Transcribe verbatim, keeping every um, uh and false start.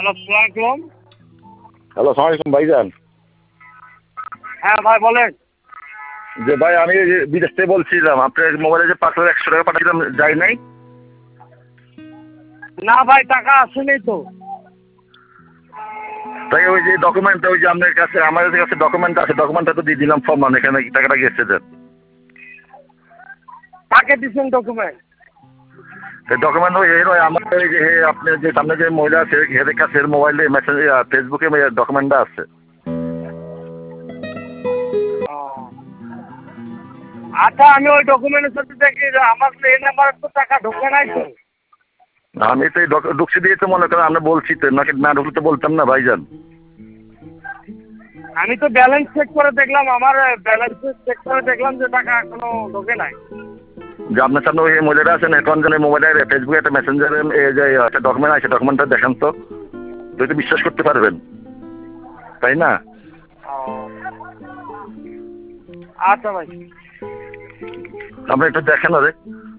Hello, আসসালামু আলাইকুম। Hello, আসসালামু আলাইকুম ভাইজান। হ্যাঁ ভাই বলেন। যে ভাই আমি এই যে বিদেশ থেকে বলছিলাম, আপনার মোবাইলে যে পাঁচ হাজার একশো টাকা পাঠিয়েছিলাম যায় নাই? না ভাই, টাকা আসেনি তো। তাই ওই যে ডকুমেন্ট, ওই যে আপনার কাছে আমাদের কাছে ডকুমেন্ট আছে, ডকুমেন্টটা তো দিয়ে দিলাম ফর্ম, এখানে টাকাটা গেছে দেন। কাকে দিচ্ছেন ডকুমেন্ট? ডকুমেন্ট ওই এই নয়, আমার ওই যে আপনার যে সামনে যে মহিলা আছে এদের কাছে মোবাইলে মেসেজ ফেসবুকে ডকুমেন্টটা আছে। ও, আচ্ছা আমি ওই ডকুমেন্টের সাথে দেখি যে আমার তো এই নাম্বারে তো টাকা ঢোকে নাই তো। আমি তো এই ঢুকছি দিয়ে তো মনে করেন আমরা বলছি তো, নাকি না ঢুকলে তো বলতাম না ভাইজান। আমি তো ব্যালেন্স চেক করে দেখলাম, আমার ব্যালেন্স চেক করে দেখলাম যে টাকা এখনো ঢোকে নাই। যে আপনার সামনে ওই মহিলাটা আছে নেটওয়ার্কের মোবাইলে ফেসবুকে একটা মেসেঞ্জারে যে একটা ডকুমেন্ট আছে, ডকুমেন্টটা দেখান তো, তুই তো বিশ্বাস করতে পারবেন, তাই না? ও, আচ্ছা ভাই। আপনি একটু দেখেন আরে।